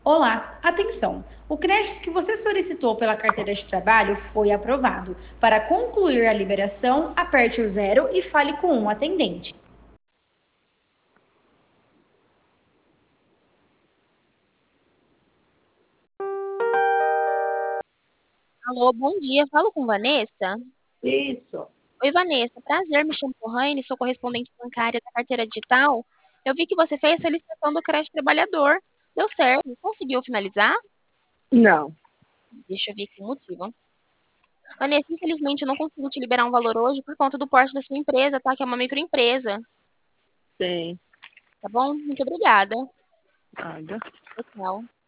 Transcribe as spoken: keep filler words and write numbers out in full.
Olá, atenção! O crédito que você solicitou pela carteira de trabalho foi aprovado. Para concluir a liberação, aperte o zero e fale com um atendente. Alô, bom dia. Falo com Vanessa? Isso. Oi, Vanessa. Prazer, me chamo Corraine, sou correspondente bancária da carteira digital. Eu vi que você fez a solicitação do crédito trabalhador. Deu certo. Conseguiu finalizar? Não. Deixa eu ver aqui o motivo. Vanessa, infelizmente eu não consigo te liberar um valor hoje por conta do porte da sua empresa, tá? Que é uma microempresa. Sim. Tá bom? Muito obrigada. Nada. Tchau.